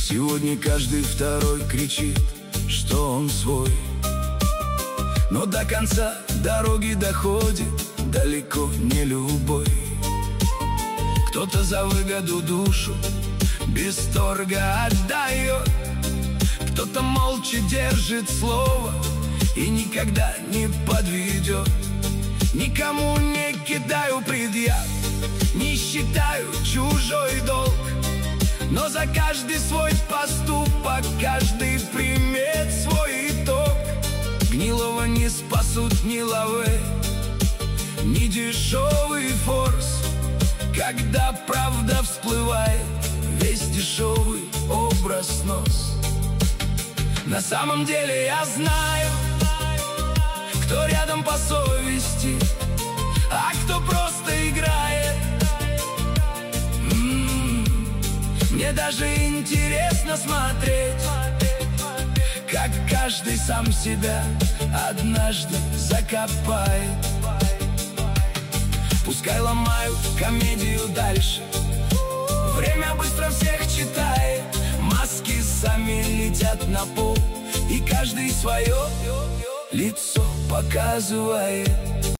Сегодня каждый второй кричит, что он свой, но до конца дороги доходит далеко не любой. Кто-то за выгоду душу без торга отдает, кто-то молча держит слово и никогда не подведет. Никому не кидаю предъяв, не считаю чужой долг, но за каждый свой поступок каждый примет свой итог. Гнилого не спасут ни лавы, ни дешевый форс. Когда правда всплывает, весь дешевый образ нос. На самом деле я знаю, кто рядом по совести, а кто просто играет. Мне даже интересно смотреть, как каждый сам себя однажды закопает. Пускай ломают комедию дальше, время быстро всех читает. Маски сами летят на пол, и каждый свое лицо показывает.